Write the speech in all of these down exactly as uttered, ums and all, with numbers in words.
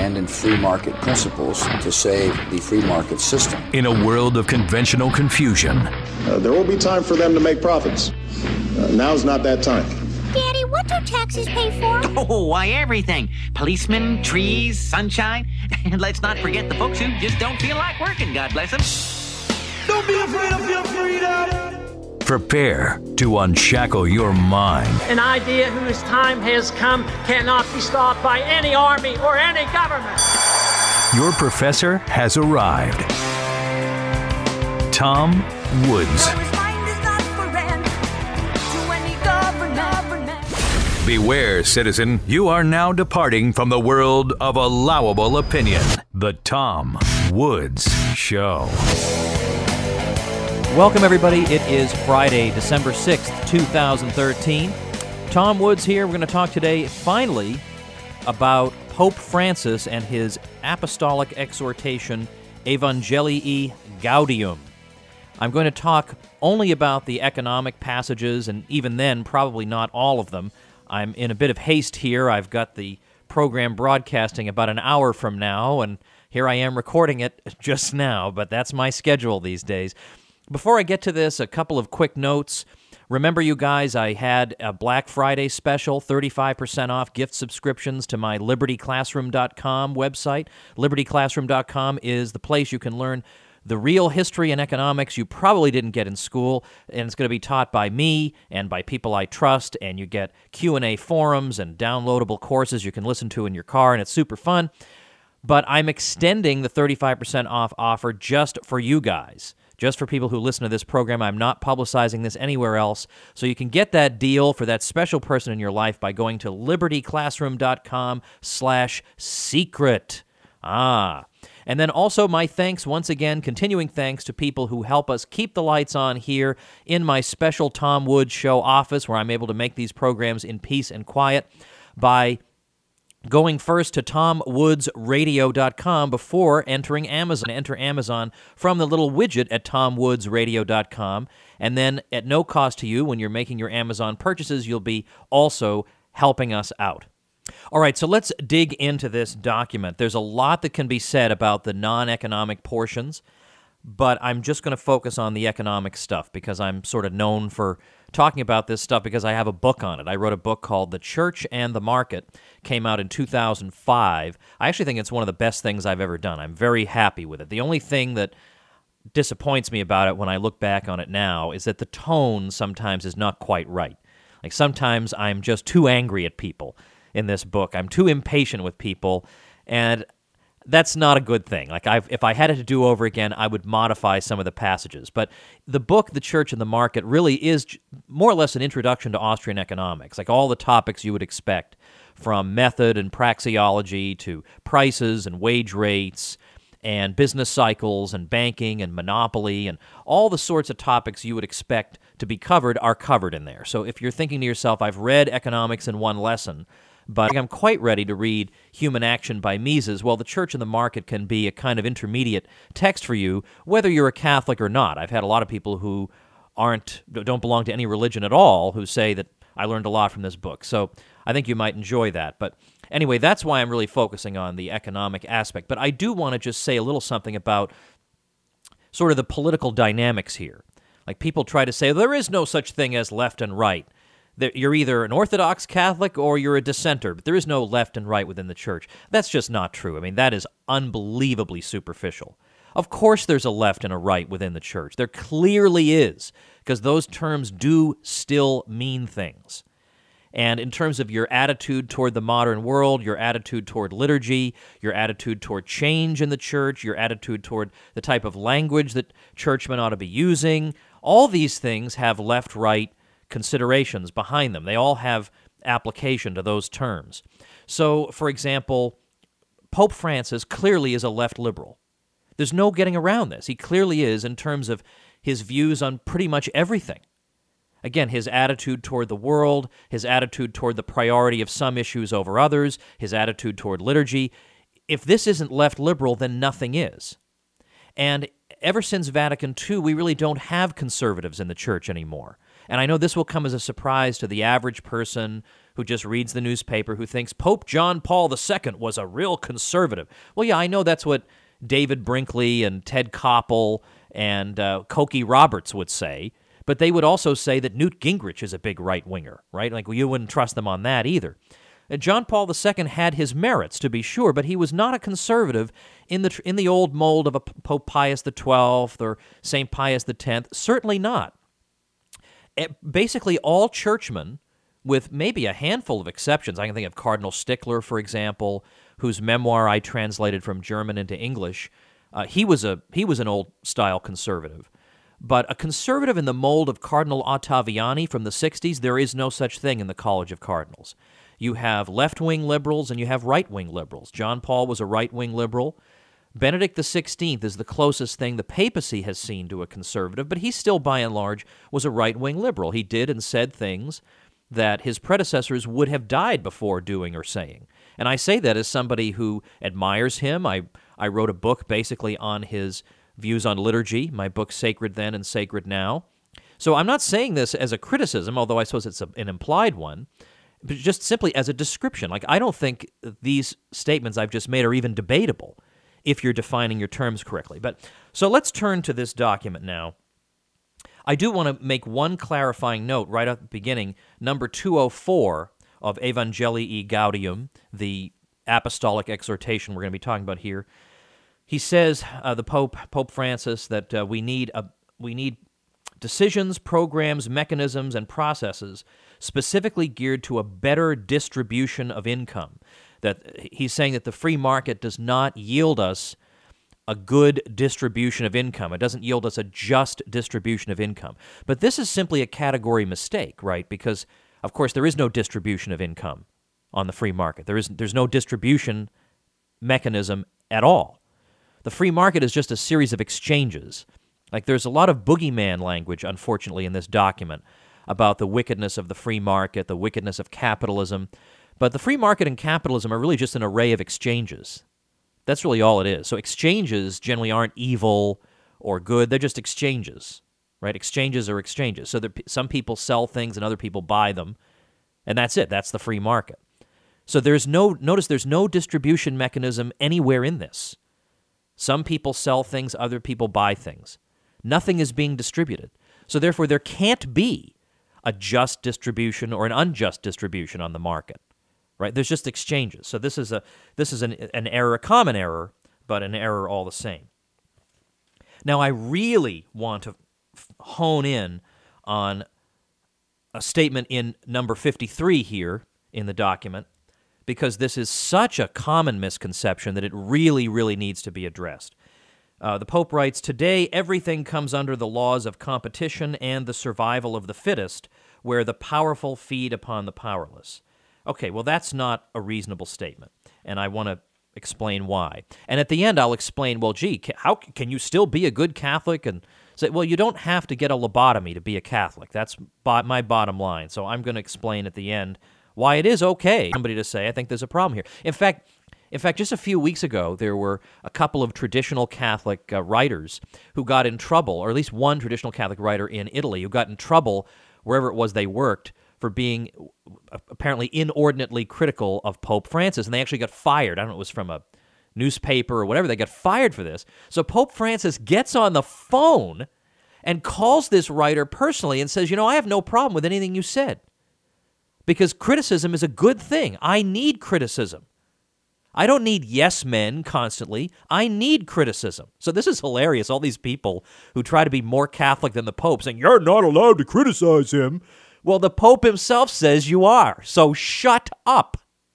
stand in free market principles to save the free market system. In a world of conventional confusion, uh, there will be time for them to make profits. Uh, now's not that time. Daddy, what do taxes pay for? Oh, why, everything. Policemen, trees, sunshine. And let's not forget the folks who just don't feel like working, God bless them. Don't be afraid of your freedom. Prepare to unshackle your mind. An idea whose time has come cannot be stopped by any army or any government. Your professor has arrived. Tom Woods. Beware, citizen, you are now departing from the world of allowable opinion. The Tom Woods Show. Welcome, everybody. It is Friday, December sixth, twenty thirteen. Tom Woods here. We're going to talk today, finally, about Pope Francis and his apostolic exhortation, Evangelii Gaudium. I'm going to talk only about the economic passages, and even then, probably not all of them. I'm in a bit of haste here. I've got the program broadcasting about an hour from now, and here I am recording it just now, but that's my schedule these days. Before I get to this, a couple of quick notes. Remember, you guys, I had a Black Friday special, thirty-five percent off gift subscriptions to my liberty classroom dot com website. liberty classroom dot com is the place you can learn the real history and economics you probably didn't get in school, and it's going to be taught by me and by people I trust, and you get Q and A forums and downloadable courses you can listen to in your car, and it's super fun. But I'm extending the thirty-five percent off offer just for you guys, just for people who listen to this program. I'm not publicizing this anywhere else, so you can get that deal for that special person in your life by going to liberty classroom dot com slash secret. Ah. And then also my thanks, once again, continuing thanks to people who help us keep the lights on here in my special Tom Woods Show office, where I'm able to make these programs in peace and quiet by going first to tom woods radio dot com before entering Amazon. Enter Amazon from the little widget at tom woods radio dot com, and then at no cost to you, when you're making your Amazon purchases, you'll be also helping us out. All right, so let's dig into this document. There's a lot that can be said about the non-economic portions, but I'm just going to focus on the economic stuff because I'm sort of known for talking about this stuff because I have a book on it. I wrote a book called The Church and the Market, came out in two thousand five. I actually think it's one of the best things I've ever done. I'm very happy with it. The only thing that disappoints me about it when I look back on it now is that the tone sometimes is not quite right. Like sometimes I'm just too angry at people in this book. I'm too impatient with people, and that's not a good thing. Like, I've, if I had it to do over again, I would modify some of the passages. But the book, The Church and the Market, really is more or less an introduction to Austrian economics, like all the topics you would expect, from method and praxeology to prices and wage rates and business cycles and banking and monopoly, and all the sorts of topics you would expect to be covered are covered in there. So if you're thinking to yourself, I've read economics in one lesson, but I'm quite ready to read Human Action by Mises, well, The Church and the Market can be a kind of intermediate text for you, whether you're a Catholic or not. I've had a lot of people who aren't don't belong to any religion at all who say that I learned a lot from this book. So I think you might enjoy that. But anyway, that's why I'm really focusing on the economic aspect. But I do want to just say a little something about sort of the political dynamics here. Like, people try to say, there is no such thing as left and right. You're either an Orthodox Catholic or you're a dissenter, but there is no left and right within the church. That's just not true. I mean, that is unbelievably superficial. Of course there's a left and a right within the church. There clearly is, because those terms do still mean things. And in terms of your attitude toward the modern world, your attitude toward liturgy, your attitude toward change in the church, your attitude toward the type of language that churchmen ought to be using, all these things have left-right considerations behind them. They all have application to those terms. So, for example, Pope Francis clearly is a left liberal. There's no getting around this. He clearly is in terms of his views on pretty much everything. Again, his attitude toward the world, his attitude toward the priority of some issues over others, his attitude toward liturgy. If this isn't left liberal, then nothing is. And ever since Vatican Two, we really don't have conservatives in the church anymore. And I know this will come as a surprise to the average person who who just reads the newspaper, who thinks Pope John Paul the Second was a real conservative. Well, yeah, I know that's what David Brinkley and Ted Koppel and uh, Cokie Roberts would say, but they would also say that Newt Gingrich is a big right-winger, right? Like, well, you wouldn't trust them on that either. Uh, John Paul the Second had his merits, to be sure, but he was not a conservative in the in the old mold of a Pope Pius the Twelfth or Saint Pius the Tenth. Certainly not. It, basically, all churchmen, with maybe a handful of exceptions. I can think of Cardinal Stickler, for example, whose memoir I translated from German into English. Uh, he was a he was an old-style conservative. But a conservative in the mold of Cardinal Ottaviani from the sixties, there is no such thing in the College of Cardinals. You have left-wing liberals and you have right-wing liberals. John Paul was a right-wing liberal. Benedict the sixteenth is the closest thing the papacy has seen to a conservative, but he still, by and large, was a right-wing liberal. He did and said things that his predecessors would have died before doing or saying. And I say that as somebody who admires him. I, I wrote a book basically on his views on liturgy, my book Sacred Then and Sacred Now. So I'm not saying this as a criticism, although I suppose it's a, an implied one, but just simply as a description. Like, I don't think these statements I've just made are even debatable if you're defining your terms correctly. But so let's turn to this document now. I do want to make one clarifying note right at the beginning. Number two oh four of Evangelii Gaudium, the apostolic exhortation we're going to be talking about here, he says, uh, the Pope, Pope Francis, that uh, we need a, we need decisions, programs, mechanisms, and processes specifically geared to a better distribution of income. That he's saying that the free market does not yield us a good distribution of income. It doesn't yield us a just distribution of income. But this is simply a category mistake, right? Because, of course, there is no distribution of income on the free market. There is, there's no distribution mechanism at all. The free market is just a series of exchanges. Like, there's a lot of boogeyman language, unfortunately, in this document about the wickedness of the free market, the wickedness of capitalism. But the free market and capitalism are really just an array of exchanges. That's really all it is. So exchanges generally aren't evil or good. They're just exchanges, right? Exchanges are exchanges. So there, some people sell things and other people buy them, and that's it. That's the free market. So there's no, notice there's no distribution mechanism anywhere in this. Some people sell things, other people buy things. Nothing is being distributed. So therefore, there can't be a just distribution or an unjust distribution on the market. Right? There's just exchanges. So this is a this is an, an error, a common error, but an error all the same. Now, I really want to f- hone in on a statement in number fifty-three here in the document, because this is such a common misconception that it really, really needs to be addressed. Uh, the Pope writes, "Today, everything comes under the laws of competition and the survival of the fittest, where the powerful feed upon the powerless." Okay, well, that's not a reasonable statement, and I want to explain why. And at the end, I'll explain, well, gee, can, how can you still be a good Catholic? And say, well, you don't have to get a lobotomy to be a Catholic. That's bo- my bottom line. So I'm going to explain at the end why it is okay for somebody to say, I think there's a problem here. In fact, in fact, just a few weeks ago, there were a couple of traditional Catholic uh, writers who got in trouble, or at least one traditional Catholic writer in Italy who got in trouble wherever it was they worked for being apparently inordinately critical of Pope Francis, and they actually got fired. I don't know if it was from a newspaper or whatever. They got fired for this. So Pope Francis gets on the phone and calls this writer personally and says, you know, I have no problem with anything you said, because criticism is a good thing. I need criticism. I don't need yes men constantly. I need criticism. So this is hilarious. All these people who try to be more Catholic than the Pope saying, you're not allowed to criticize him. Well, the Pope himself says you are, so shut up.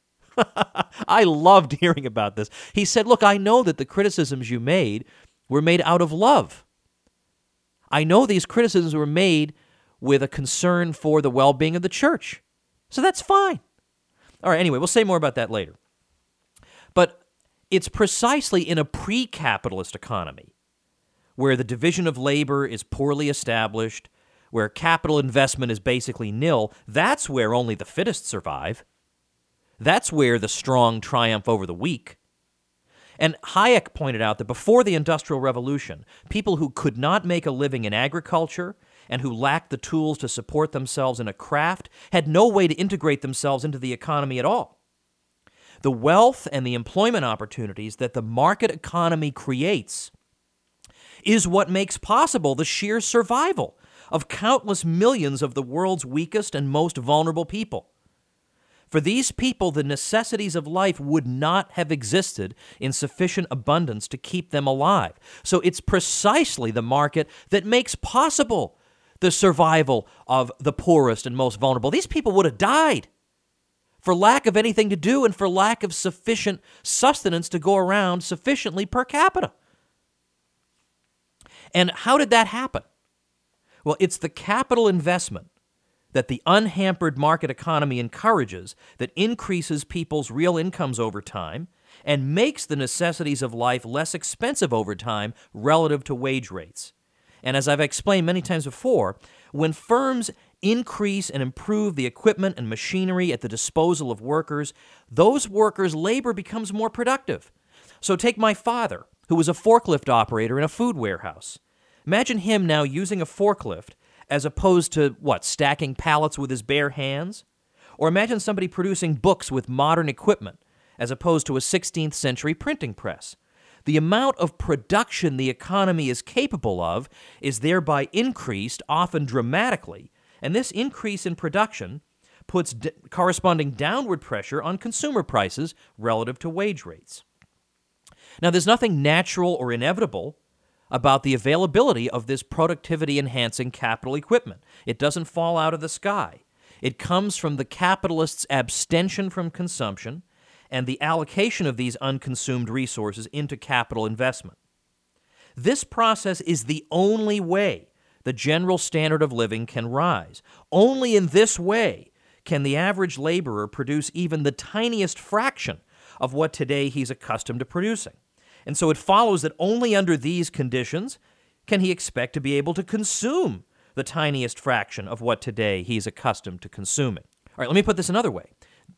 I loved hearing about this. He said, look, I know that the criticisms you made were made out of love. I know these criticisms were made with a concern for the well-being of the church. So that's fine. All right, anyway, we'll say more about that later. But it's precisely in a pre-capitalist economy where the division of labor is poorly established, where capital investment is basically nil, that's where only the fittest survive. That's where the strong triumph over the weak. And Hayek pointed out that before the Industrial Revolution, people who could not make a living in agriculture and who lacked the tools to support themselves in a craft had no way to integrate themselves into the economy at all. The wealth and the employment opportunities that the market economy creates is what makes possible the sheer survival of countless millions of the world's weakest and most vulnerable people. For these people, the necessities of life would not have existed in sufficient abundance to keep them alive. So it's precisely the market that makes possible the survival of the poorest and most vulnerable. These people would have died for lack of anything to do and for lack of sufficient sustenance to go around sufficiently per capita. And how did that happen? Well, it's the capital investment that the unhampered market economy encourages that increases people's real incomes over time and makes the necessities of life less expensive over time relative to wage rates. And as I've explained many times before, when firms increase and improve the equipment and machinery at the disposal of workers, those workers' labor becomes more productive. So take my father, who was a forklift operator in a food warehouse. Imagine him now using a forklift as opposed to, what, stacking pallets with his bare hands? Or imagine somebody producing books with modern equipment as opposed to a sixteenth century printing press. The amount of production the economy is capable of is thereby increased, often dramatically, and this increase in production puts d- corresponding downward pressure on consumer prices relative to wage rates. Now, there's nothing natural or inevitable about the availability of this productivity-enhancing capital equipment. It doesn't fall out of the sky. It comes from the capitalist's abstention from consumption and the allocation of these unconsumed resources into capital investment. This process is the only way the general standard of living can rise. Only in this way can the average laborer produce even the tiniest fraction of what today he's accustomed to producing. And so it follows that only under these conditions can he expect to be able to consume the tiniest fraction of what today he's accustomed to consuming. All right, let me put this another way.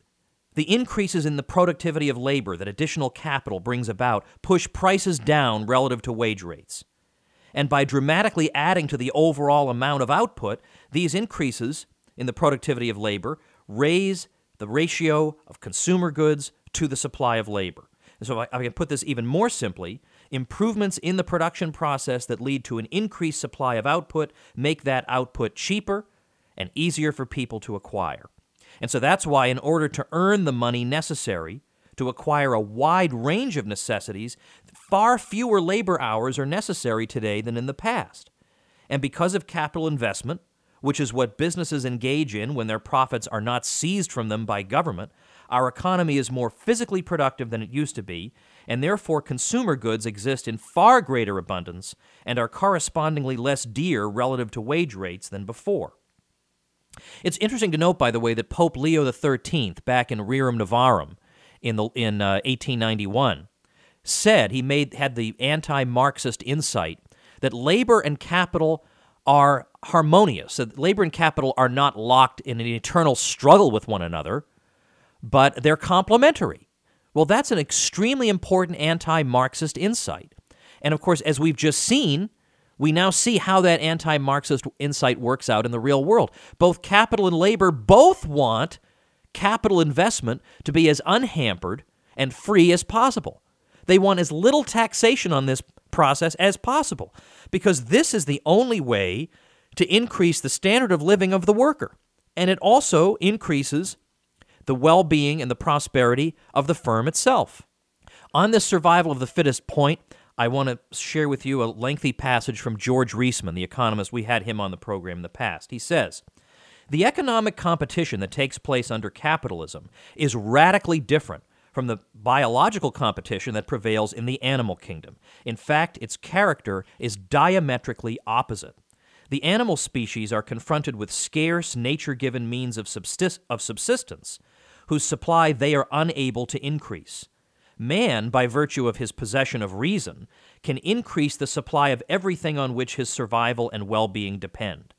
The increases in the productivity of labor that additional capital brings about push prices down relative to wage rates. And by dramatically adding to the overall amount of output, these increases in the productivity of labor raise the ratio of consumer goods to the supply of labor. And so if I can put this even more simply, improvements in the production process that lead to an increased supply of output make that output cheaper and easier for people to acquire. And so that's why in order to earn the money necessary to acquire a wide range of necessities, far fewer labor hours are necessary today than in the past. And because of capital investment, which is what businesses engage in when their profits are not seized from them by government, our economy is more physically productive than it used to be, and therefore consumer goods exist in far greater abundance and are correspondingly less dear relative to wage rates than before. It's interesting to note, by the way, that Pope Leo the thirteenth, back in Rerum Novarum in the in uh, eighteen ninety-one, said he made had the anti-Marxist insight that labor and capital are harmonious. That labor and capital are not locked in an eternal struggle with one another, but they're complementary. Well, that's an extremely important anti-Marxist insight. And of course, as we've just seen, we now see how that anti-Marxist insight works out in the real world. Both capital and labor both want capital investment to be as unhampered and free as possible. They want as little taxation on this process as possible, because this is the only way to increase the standard of living of the worker. And it also increases the well-being and the prosperity of the firm itself. On this survival of the fittest point, I want to share with you a lengthy passage from George Reisman, the economist. We had him on the program in the past. He says, "The economic competition that takes place under capitalism is radically different from the biological competition that prevails in the animal kingdom. In fact, its character is diametrically opposite. The animal species are confronted with scarce, nature-given means of subsist- of subsistence, whose supply they are unable to increase. Man, by virtue of his possession of reason, can increase the supply of everything on which his survival and well-being depend.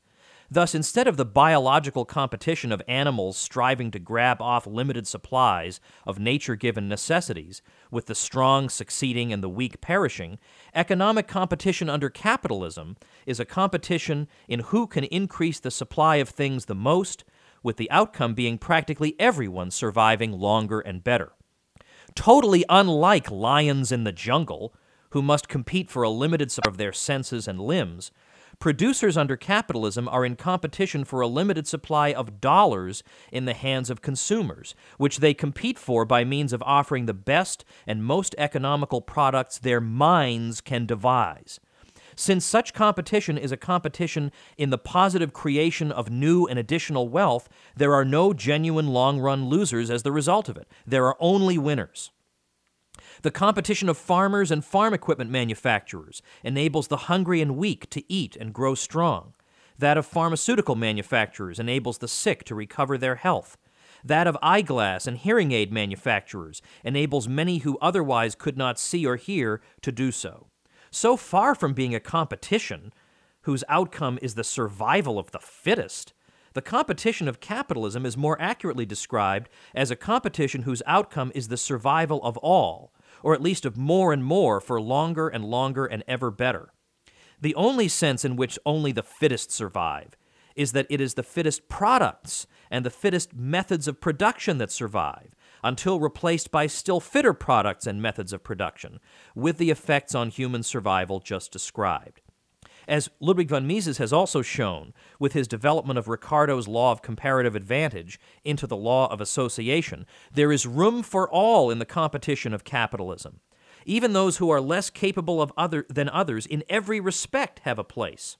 Thus, instead of the biological competition of animals striving to grab off limited supplies of nature-given necessities, with the strong succeeding and the weak perishing, economic competition under capitalism is a competition in who can increase the supply of things the most, with the outcome being practically everyone surviving longer and better. Totally unlike lions in the jungle, who must compete for a limited supply of their senses and limbs, producers under capitalism are in competition for a limited supply of dollars in the hands of consumers, which they compete for by means of offering the best and most economical products their minds can devise. Since such competition is a competition in the positive creation of new and additional wealth, there are no genuine long-run losers as the result of it. There are only winners. The competition of farmers and farm equipment manufacturers enables the hungry and weak to eat and grow strong. That of pharmaceutical manufacturers enables the sick to recover their health. That of eyeglass and hearing aid manufacturers enables many who otherwise could not see or hear to do so. So far from being a competition whose outcome is the survival of the fittest, the competition of capitalism is more accurately described as a competition whose outcome is the survival of all, or at least of more and more for longer and longer and ever better. The only sense in which only the fittest survive is that it is the fittest products and the fittest methods of production that survive, until replaced by still fitter products and methods of production, with the effects on human survival just described. As Ludwig von Mises has also shown with his development of Ricardo's law of comparative advantage into the law of association, there is room for all in the competition of capitalism. Even those who are less capable of other than others in every respect have a place.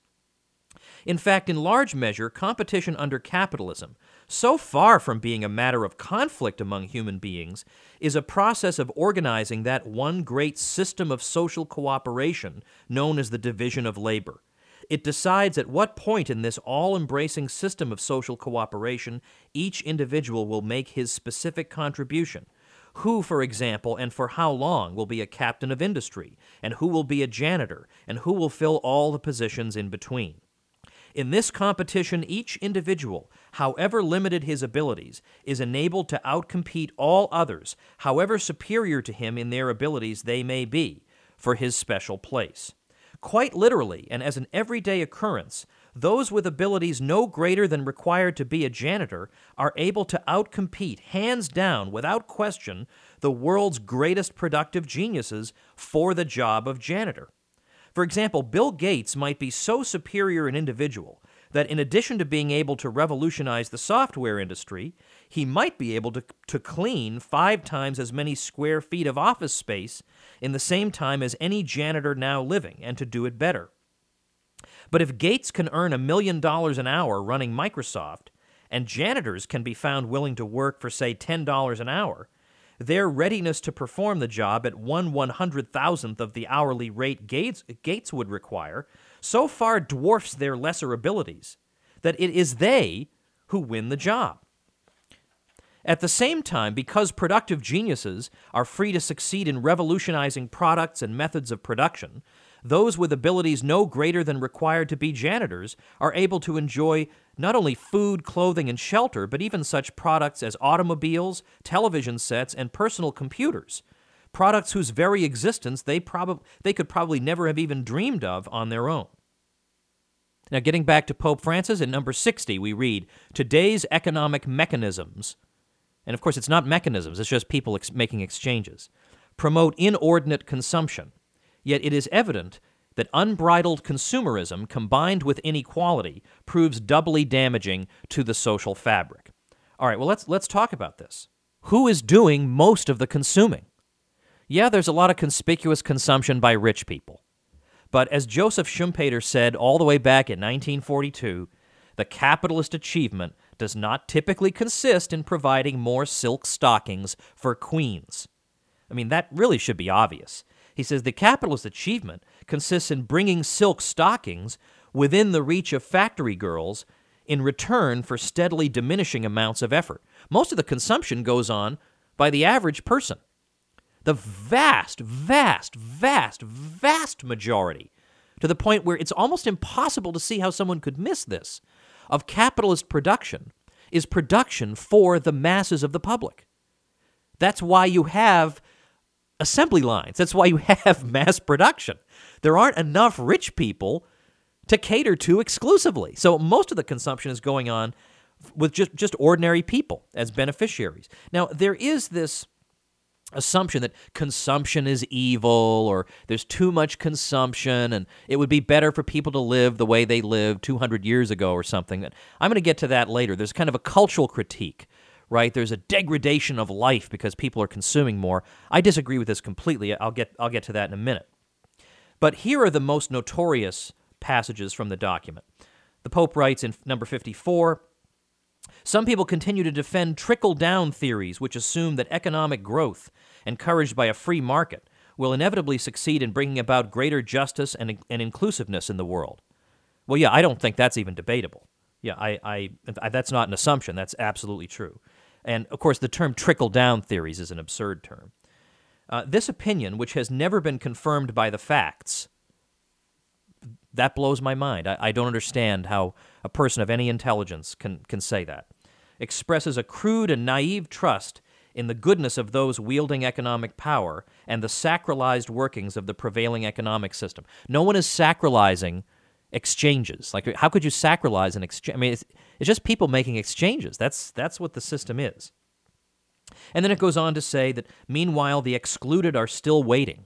In fact, in large measure, competition under capitalism, so far from being a matter of conflict among human beings, is a process of organizing that one great system of social cooperation known as the division of labor. It decides at what point in this all-embracing system of social cooperation each individual will make his specific contribution. Who, for example, and for how long will be a captain of industry, and who will be a janitor, and who will fill all the positions in between. In this competition, each individual, however limited his abilities, is enabled to outcompete all others, however superior to him in their abilities they may be, for his special place. Quite literally, and as an everyday occurrence, those with abilities no greater than required to be a janitor are able to outcompete, hands down, without question, the world's greatest productive geniuses for the job of janitor. For example, Bill Gates might be so superior an individual that in addition to being able to revolutionize the software industry, he might be able to, to clean five times as many square feet of office space in the same time as any janitor now living, and to do it better. But if Gates can earn a million dollars an hour running Microsoft, and janitors can be found willing to work for, say, ten dollars an hour, their readiness to perform the job at one one-hundred thousandth of the hourly rate Gates, Gates would require so far dwarfs their lesser abilities that it is they who win the job. At the same time, because productive geniuses are free to succeed in revolutionizing products and methods of production, those with abilities no greater than required to be janitors are able to enjoy not only food, clothing, and shelter, but even such products as automobiles, television sets, and personal computers, products whose very existence they, prob- they could probably never have even dreamed of on their own. Now, getting back to Pope Francis, at number sixty, we read, "Today's economic mechanisms," and of course it's not mechanisms, it's just people ex- making exchanges, "promote inordinate consumption. Yet it is evident that unbridled consumerism combined with inequality proves doubly damaging to the social fabric." All right, well, let's let's talk about this. Who is doing most of the consuming? Yeah, there's a lot of conspicuous consumption by rich people. But as Joseph Schumpeter said all the way back in nineteen forty-two, the capitalist achievement does not typically consist in providing more silk stockings for queens. I mean, that really should be obvious. He says the capitalist achievement consists in bringing silk stockings within the reach of factory girls in return for steadily diminishing amounts of effort. Most of the consumption goes on by the average person. The vast, vast, vast, vast majority, to the point where it's almost impossible to see how someone could miss this, of capitalist production is production for the masses of the public. That's why you have assembly lines. That's why you have mass production. There aren't enough rich people to cater to exclusively. So most of the consumption is going on with just, just ordinary people as beneficiaries. Now, there is this assumption that consumption is evil, or there's too much consumption and it would be better for people to live the way they lived two hundred years ago or something. I'm going to get to that later. There's kind of a cultural critique, right? There's a degradation of life because people are consuming more. I disagree with this completely. I'll get I'll get to that in a minute. But here are the most notorious passages from the document. The Pope writes in number fifty-four, some people continue to defend trickle-down theories which assume that economic growth, encouraged by a free market, will inevitably succeed in bringing about greater justice and, and inclusiveness in the world. Well, yeah, I don't think that's even debatable. Yeah, I, I, I that's not an assumption. That's absolutely true. And, of course, the term trickle-down theories is an absurd term. Uh, this opinion, which has never been confirmed by the facts, that blows my mind. I, I don't understand how a person of any intelligence can, can say that. Expresses a crude and naive trust in the goodness of those wielding economic power and the sacralized workings of the prevailing economic system. No one is sacralizing exchanges. Like, how could you sacralize an exchange? I mean, it's, it's just people making exchanges. That's that's what the system is. And then it goes on to say that, meanwhile, the excluded are still waiting.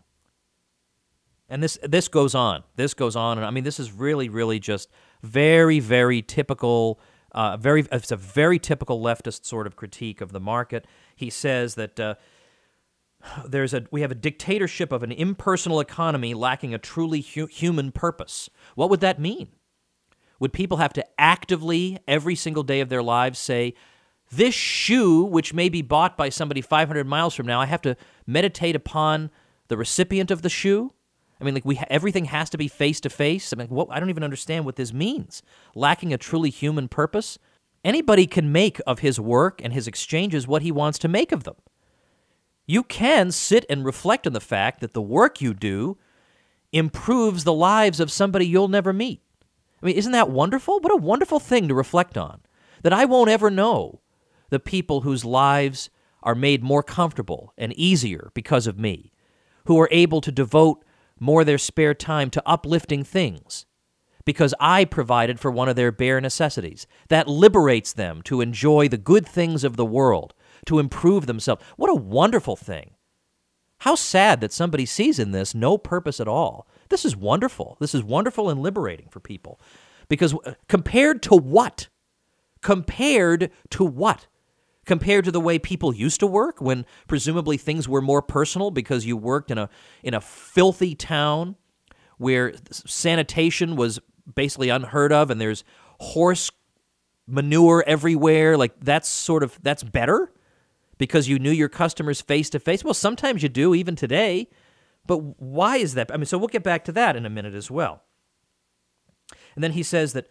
And this this goes on. This goes on. And I mean, this is really, really just very, very typical, uh, very, it's a very typical leftist sort of critique of the market. He says that uh, there's a we have a dictatorship of an impersonal economy lacking a truly hu- human purpose. What would that mean? Would people have to actively, every single day of their lives, say, this shoe, which may be bought by somebody five hundred miles from now, I have to meditate upon the recipient of the shoe? I mean, like, we ha- everything has to be face-to-face? I mean, what, I don't even understand what this means. Lacking a truly human purpose? Anybody can make of his work and his exchanges what he wants to make of them. You can sit and reflect on the fact that the work you do improves the lives of somebody you'll never meet. I mean, isn't that wonderful? What a wonderful thing to reflect on. That I won't ever know the people whose lives are made more comfortable and easier because of me, who are able to devote more of their spare time to uplifting things because I provided for one of their bare necessities. That liberates them to enjoy the good things of the world, to improve themselves. What a wonderful thing. How sad that somebody sees in this no purpose at all. This is wonderful. This is wonderful and liberating for people. Because compared to what? Compared to what? Compared to the way people used to work, when presumably things were more personal because you worked in a in a filthy town where sanitation was basically unheard of and there's horse manure everywhere. Like, that's sort of, that's better because you knew your customers face to face. Well, sometimes you do, even today. But why is that? I mean, so we'll get back to that in a minute as well. And then he says that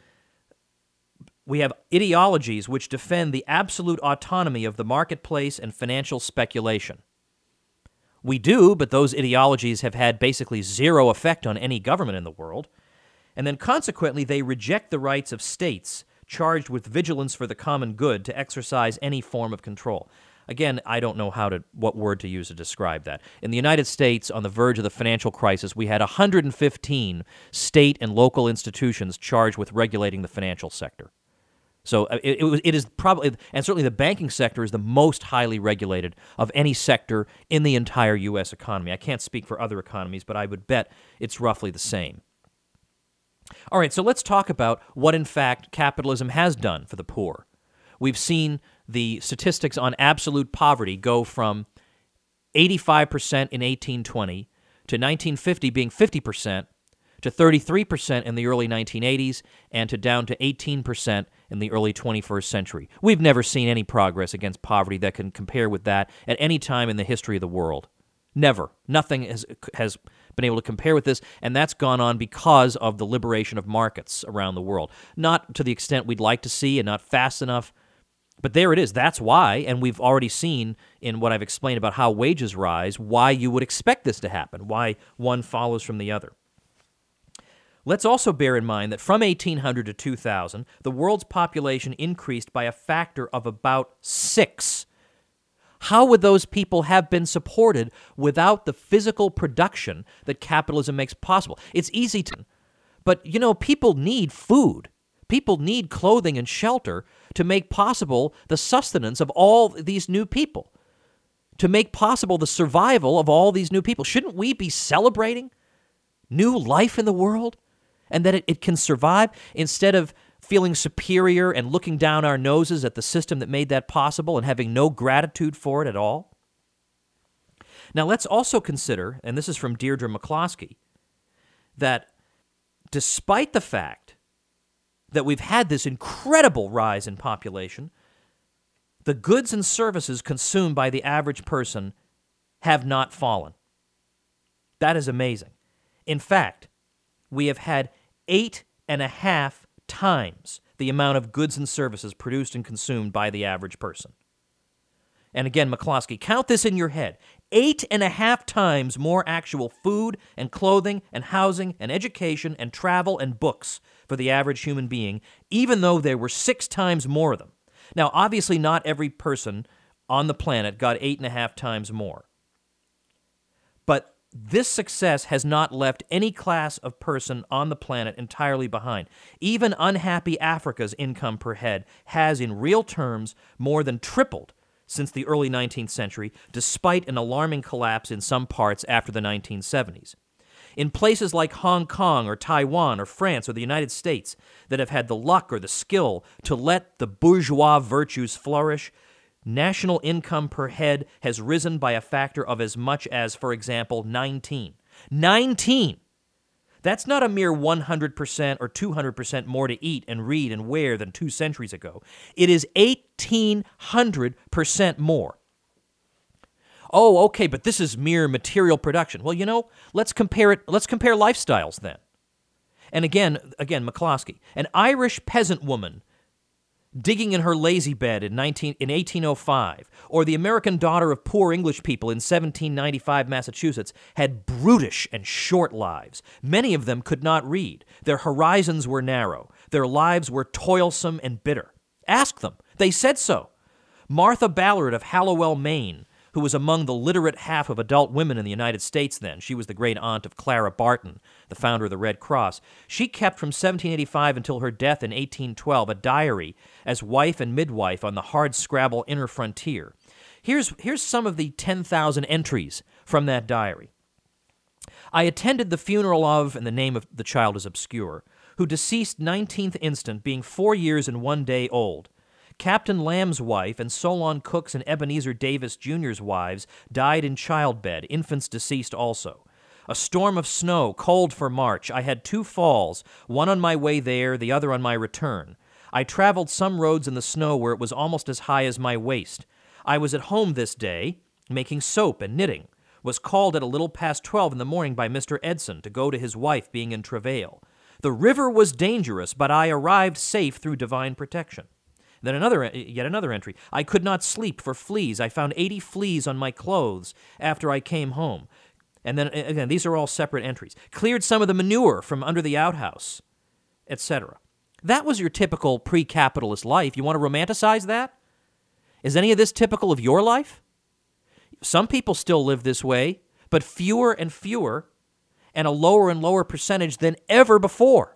we have ideologies which defend the absolute autonomy of the marketplace and financial speculation. We do, but those ideologies have had basically zero effect on any government in the world. And then consequently, they reject the rights of states charged with vigilance for the common good to exercise any form of control. Again, I don't know how to what word to use to describe that. In the United States, on the verge of the financial crisis, we had one hundred fifteen state and local institutions charged with regulating the financial sector. So it, it, it is probably, and certainly the banking sector is the most highly regulated of any sector in the entire U S economy. I can't speak for other economies, but I would bet it's roughly the same. All right, so let's talk about what, in fact, capitalism has done for the poor. We've seen the statistics on absolute poverty go from eighty-five percent in eighteen twenty to nineteen fifty being fifty percent, to thirty-three percent in the early nineteen eighties, and to down to eighteen percent in the early twenty-first century. We've never seen any progress against poverty that can compare with that at any time in the history of the world. Never. Nothing has, has been able to compare with this, and that's gone on because of the liberation of markets around the world. Not to the extent we'd like to see and not fast enough, but there it is. That's why, and we've already seen in what I've explained about how wages rise, why you would expect this to happen, why one follows from the other. Let's also bear in mind that from eighteen hundred to two thousand, the world's population increased by a factor of about six. How would those people have been supported without the physical production that capitalism makes possible? It's easy to, but you know, people need food. People need clothing and shelter to make possible the sustenance of all these new people, to make possible the survival of all these new people. Shouldn't we be celebrating new life in the world and that it, it can survive instead of feeling superior and looking down our noses at the system that made that possible and having no gratitude for it at all? Now, let's also consider, and this is from Deirdre McCloskey, that despite the fact that we've had this incredible rise in population, the goods and services consumed by the average person have not fallen. That is amazing. In fact, we have had eight and a half times the amount of goods and services produced and consumed by the average person. And again, McCloskey, count this in your head. Eight and a half times more actual food and clothing and housing and education and travel and books for the average human being, even though there were six times more of them. Now, obviously, not every person on the planet got eight and a half times more. But this success has not left any class of person on the planet entirely behind. Even unhappy Africa's income per head has, in real terms, more than tripled since the early nineteenth century, despite an alarming collapse in some parts after the nineteen seventies. In places like Hong Kong or Taiwan or France or the United States that have had the luck or the skill to let the bourgeois virtues flourish, national income per head has risen by a factor of as much as, for example, nineteen. nineteen! That's not a mere one hundred percent or two hundred percent more to eat and read and wear than two centuries ago. It is eighteen hundred percent more. Oh, okay, but this is mere material production. Well, you know, let's compare it. Let's compare lifestyles then. And again, again, McCloskey, an Irish peasant woman digging in her lazy bed in, nineteen, in eighteen oh five, or the American daughter of poor English people in seventeen ninety-five Massachusetts, had brutish and short lives. Many of them could not read. Their horizons were narrow. Their lives were toilsome and bitter. Ask them. They said so. Martha Ballard of Hallowell, Maine, who was among the literate half of adult women in the United States then. She was the great aunt of Clara Barton, the founder of the Red Cross. She kept from seventeen eighty-five until her death in eighteen twelve a diary as wife and midwife on the hard-scrabble inner frontier. Here's, here's some of the ten thousand entries from that diary. I attended the funeral of, and the name of the child is obscure, who deceased nineteenth instant, being four years and one day old. Captain Lamb's wife and Solon Cook's and Ebenezer Davis Junior's wives died in childbed, infants deceased also. A storm of snow, cold for March. I had two falls, one on my way there, the other on my return. I traveled some roads in the snow where it was almost as high as my waist. I was at home this day, making soap and knitting. Was called at a little past twelve in the morning by Mister Edson to go to his wife being in travail. The river was dangerous, but I arrived safe through divine protection. Then another, yet another entry. I could not sleep for fleas. I found eighty fleas on my clothes after I came home. And then, again, these are all separate entries. Cleared some of the manure from under the outhouse, et cetera. That was your typical pre-capitalist life. You want to romanticize that? Is any of this typical of your life? Some people still live this way, but fewer and fewer, and a lower and lower percentage than ever before.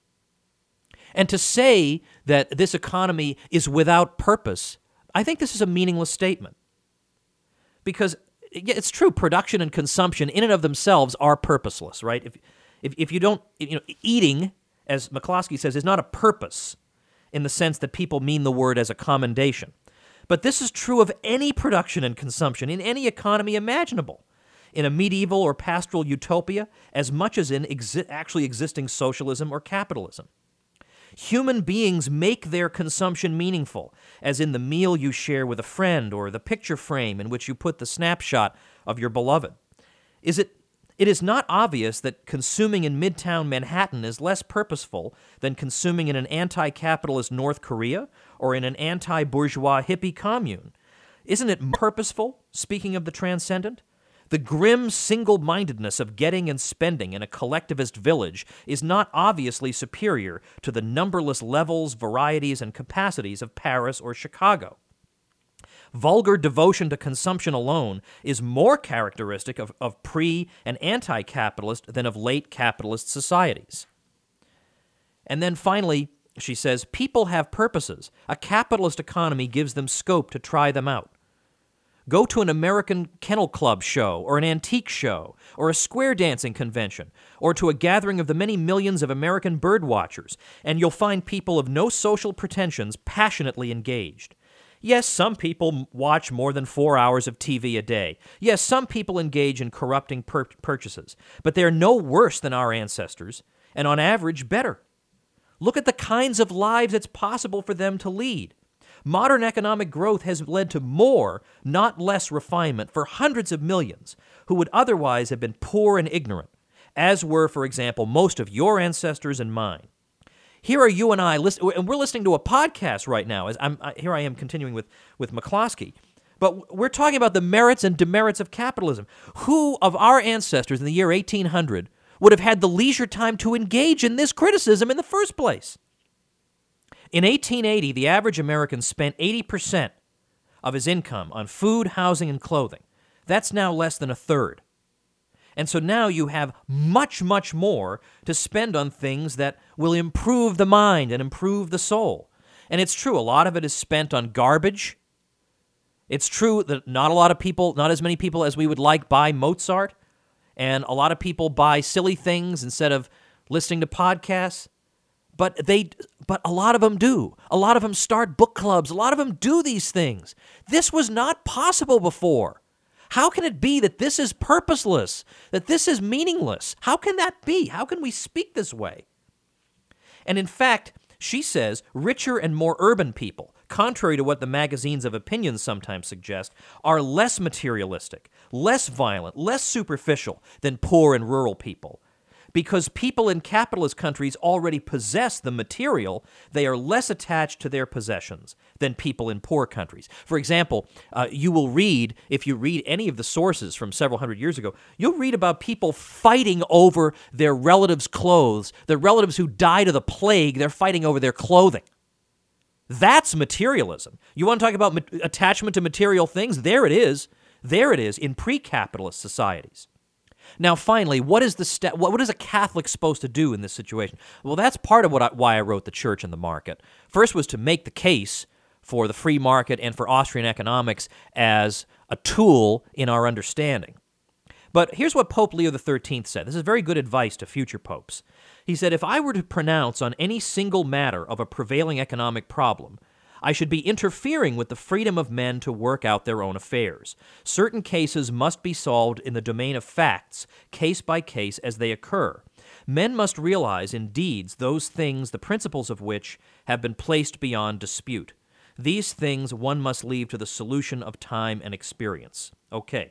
And to say that this economy is without purpose, I think this is a meaningless statement. Because it's true, production and consumption in and of themselves are purposeless, right? If if, if you don't, you know, eating, as McCloskey says, is not a purpose in the sense that people mean the word as a commendation. But this is true of any production and consumption in any economy imaginable. In a medieval or pastoral utopia, as much as in exi- actually existing socialism or capitalism. Human beings make their consumption meaningful, as in the meal you share with a friend or the picture frame in which you put the snapshot of your beloved. Is it, it is not obvious that consuming in Midtown Manhattan is less purposeful than consuming in an anti-capitalist North Korea or in an anti-bourgeois hippie commune. Isn't it purposeful, speaking of the transcendent, The grim single-mindedness of getting and spending in a collectivist village is not obviously superior to the numberless levels, varieties, and capacities of Paris or Chicago. Vulgar devotion to consumption alone is more characteristic of, of pre- and anti-capitalist than of late capitalist societies. And then finally, she says, people have purposes. A capitalist economy gives them scope to try them out. Go to an American Kennel Club show, or an antique show, or a square dancing convention, or to a gathering of the many millions of American bird watchers, and you'll find people of no social pretensions passionately engaged. Yes, some people watch more than four hours of T V a day. Yes, some people engage in corrupting pur- purchases, but they are no worse than our ancestors, and on average, better. Look at the kinds of lives it's possible for them to lead. Modern economic growth has led to more, not less, refinement for hundreds of millions who would otherwise have been poor and ignorant, as were, for example, most of your ancestors and mine. Here are you and I, listen, and we're listening to a podcast right now. As I'm, I, here I am continuing with, with McCloskey. But we're talking about the merits and demerits of capitalism. Who of our ancestors in the year eighteen hundred would have had the leisure time to engage in this criticism in the first place? In eighteen eighty, the average American spent eighty percent of his income on food, housing, and clothing. That's now less than a third. And so now you have much, much more to spend on things that will improve the mind and improve the soul. And it's true, a lot of it is spent on garbage. It's true that not a lot of people, not as many people as we would like, buy Mozart. And a lot of people buy silly things instead of listening to podcasts. But they, but a lot of them do. A lot of them start book clubs. A lot of them do these things. This was not possible before. How can it be that this is purposeless, that this is meaningless? How can that be? How can we speak this way? And in fact, she says richer and more urban people, contrary to what the magazines of opinion sometimes suggest, are less materialistic, less violent, less superficial than poor and rural people. Because people in capitalist countries already possess the material, they are less attached to their possessions than people in poor countries. For example, uh, you will read, if you read any of the sources from several hundred years ago, you'll read about people fighting over their relatives' clothes. Their relatives who died of the plague, they're fighting over their clothing. That's materialism. You want to talk about ma- attachment to material things? There it is. There it is in pre-capitalist societies. Now, finally, what is the step? What is a Catholic supposed to do in this situation? Well, that's part of what I, why I wrote The Church and the Market. First was to make the case for the free market and for Austrian economics as a tool in our understanding. But here's what Pope Leo the thirteenth said. This is very good advice to future popes. He said, if I were to pronounce on any single matter of a prevailing economic problem, I should be interfering with the freedom of men to work out their own affairs. Certain cases must be solved in the domain of facts, case by case, as they occur. Men must realize in deeds those things, the principles of which have been placed beyond dispute. These things one must leave to the solution of time and experience. Okay.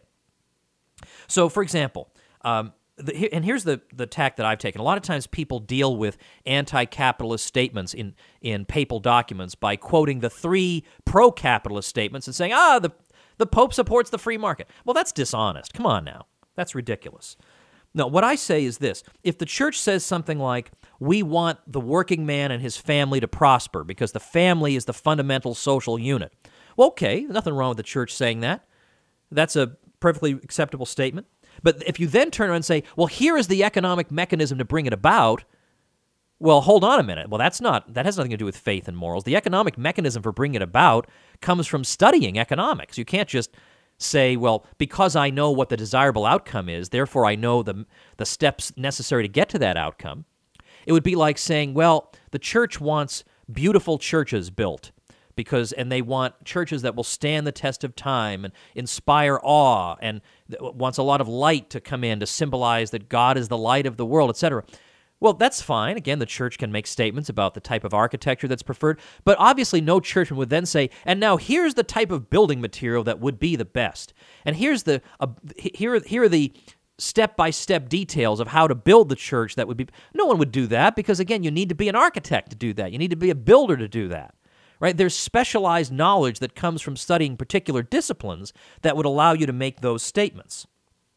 So, for example, um, The, and here's the, the tack that I've taken. A lot of times people deal with anti-capitalist statements in, in papal documents by quoting the three pro-capitalist statements and saying, ah, the, the Pope supports the free market. Well, that's dishonest. Come on now. That's ridiculous. No, what I say is this. If the church says something like, we want the working man and his family to prosper because the family is the fundamental social unit. Well, okay, nothing wrong with the church saying that. That's a perfectly acceptable statement. But if you then turn around and say, well, here is the economic mechanism to bring it about, well, hold on a minute. Well, that's not, that has nothing to do with faith and morals. The economic mechanism for bringing it about comes from studying economics. You can't just say, well, because I know what the desirable outcome is, therefore I know the, the steps necessary to get to that outcome. It would be like saying, well, the church wants beautiful churches built. Because and they want churches that will stand the test of time and inspire awe and wants a lot of light to come in to symbolize that God is the light of the world, et cetera. Well, that's fine. Again, the church can make statements about the type of architecture that's preferred, but obviously no churchman would then say, and now here's the type of building material that would be the best. And here's the uh, here, here are the step-by-step details of how to build the church that would be... No one would do that because, again, you need to be an architect to do that. You need to be a builder to do that. Right? There's specialized knowledge that comes from studying particular disciplines that would allow you to make those statements.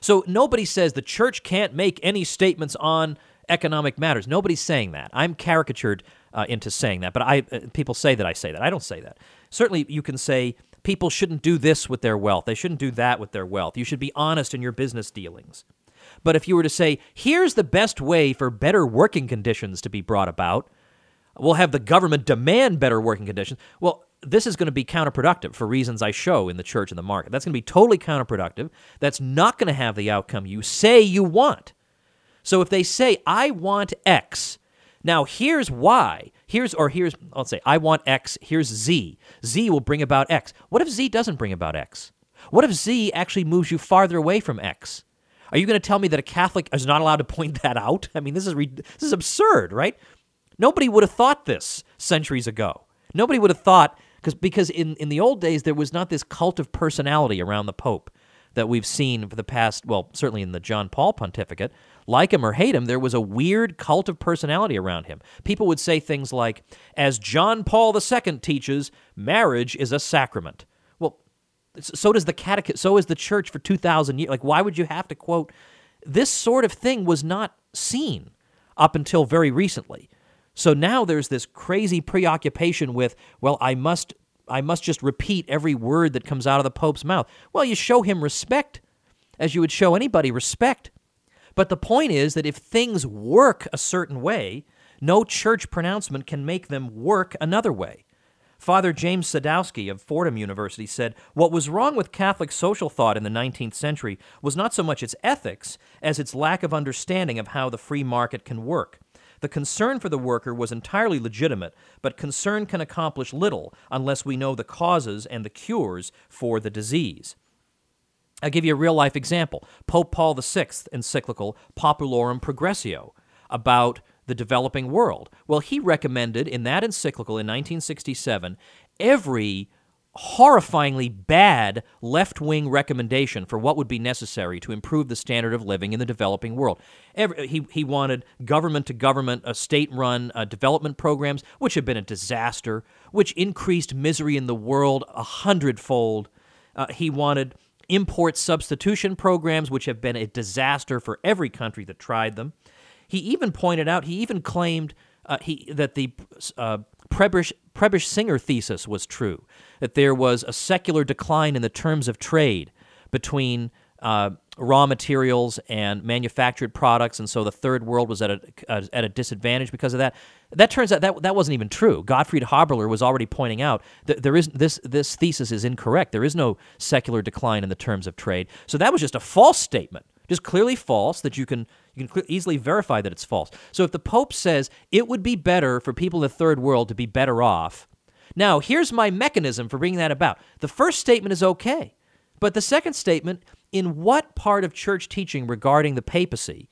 So nobody says the church can't make any statements on economic matters. Nobody's saying that. I'm caricatured uh, into saying that, but I uh, people say that I say that. I don't say that. Certainly you can say people shouldn't do this with their wealth. They shouldn't do that with their wealth. You should be honest in your business dealings. But if you were to say, here's the best way for better working conditions to be brought about, we'll have the government demand better working conditions. Well, this is going to be counterproductive for reasons I show in The Church and the Market. That's going to be totally counterproductive. That's not going to have the outcome you say you want. So if they say, I want X, now here's Y, here's, or here's, I'll say, I want X, here's Z. Z will bring about X. What if Z doesn't bring about X? What if Z actually moves you farther away from X? Are you going to tell me that a Catholic is not allowed to point that out? I mean, this is re- this is absurd, right? Nobody would have thought this centuries ago. Nobody would have thought, because because in, in the old days, there was not this cult of personality around the Pope that we've seen for the past, well, certainly in the John Paul pontificate. Like him or hate him, there was a weird cult of personality around him. People would say things like, as John Paul the Second teaches, marriage is a sacrament. Well, so does the catechism, so is the church for two thousand years. Like, why would you have to quote? This sort of thing was not seen up until very recently. So now there's this crazy preoccupation with, well, I must I must just repeat every word that comes out of the Pope's mouth. Well, you show him respect as you would show anybody respect. But the point is that if things work a certain way, no church pronouncement can make them work another way. Father James Sadowski of Fordham University said, what was wrong with Catholic social thought in the nineteenth century was not so much its ethics as its lack of understanding of how the free market can work. The concern for the worker was entirely legitimate, but concern can accomplish little unless we know the causes and the cures for the disease. I'll give you a real-life example. Pope Paul the Sixth encyclical Populorum Progressio about the developing world. Well, he recommended in that encyclical in nineteen sixty-seven every horrifyingly bad left-wing recommendation for what would be necessary to improve the standard of living in the developing world. Every, he, he wanted government-to-government, uh, state-run uh, development programs, which have been a disaster, which increased misery in the world a hundredfold. Uh, he wanted import substitution programs, which have been a disaster for every country that tried them. He even pointed out, he even claimed uh, he that the uh, Prebisch, Prebisch Singer thesis was true, that there was a secular decline in the terms of trade between uh, raw materials and manufactured products, and so the third world was at a uh, at a disadvantage because of that. That turns out that that wasn't even true. Gottfried Haberler was already pointing out that there is this this thesis is incorrect. There is no secular decline in the terms of trade. So that was just a false statement, just clearly false. That you can you can easily verify that it's false. So if the Pope says it would be better for people in the third world to be better off, now here's my mechanism for bringing that about. The first statement is okay, but the second statement, in what part of church teaching regarding the papacy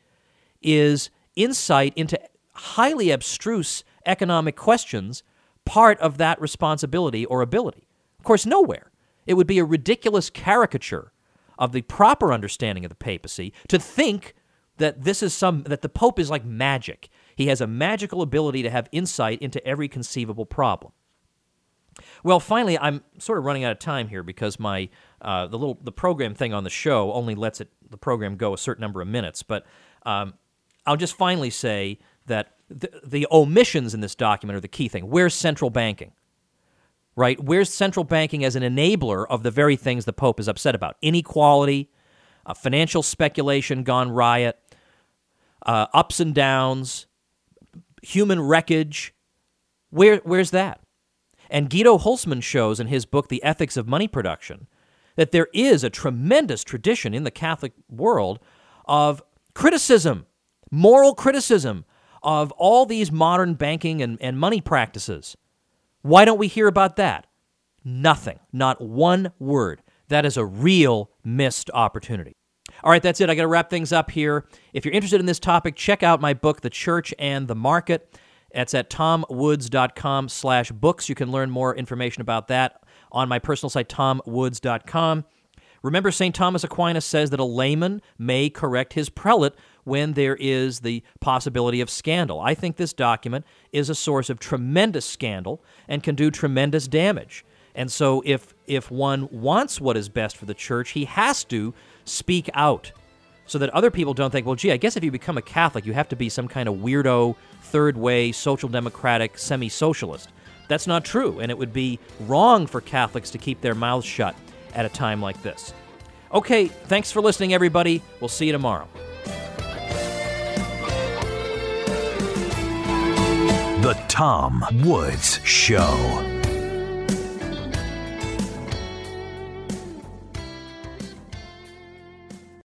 is insight into highly abstruse economic questions part of that responsibility or ability? Of course, nowhere. It would be a ridiculous caricature of the proper understanding of the papacy to think that this is some that the Pope is like magic. He has a magical ability to have insight into every conceivable problem. Well, finally, I'm sort of running out of time here because my uh, the little the program thing on the show only lets it the program go a certain number of minutes. But um, I'll just finally say that the, the omissions in this document are the key thing. Where's central banking? Right? Where's central banking as an enabler of the very things the Pope is upset about? Inequality, uh, financial speculation gone riot, uh, ups and downs, human wreckage. Where where's that? And Guido Hulsmann shows in his book, The Ethics of Money Production, that there is a tremendous tradition in the Catholic world of criticism, moral criticism of all these modern banking and, and money practices. Why don't we hear about that? Nothing. Not one word. That is a real missed opportunity. All right, that's it. I got to wrap things up here. If you're interested in this topic, check out my book, The Church and the Market. It's at tomwoods.com slash books. You can learn more information about that on my personal site, tom woods dot com. Remember, Saint Thomas Aquinas says that a layman may correct his prelate when there is the possibility of scandal. I think this document is a source of tremendous scandal and can do tremendous damage. And so if if one wants what is best for the church, he has to speak out so that other people don't think, well, gee, I guess if you become a Catholic, you have to be some kind of weirdo, third-way, social democratic, semi-socialist. That's not true, and it would be wrong for Catholics to keep their mouths shut at a time like this. Okay, thanks for listening, everybody. We'll see you tomorrow. The Tom Woods Show.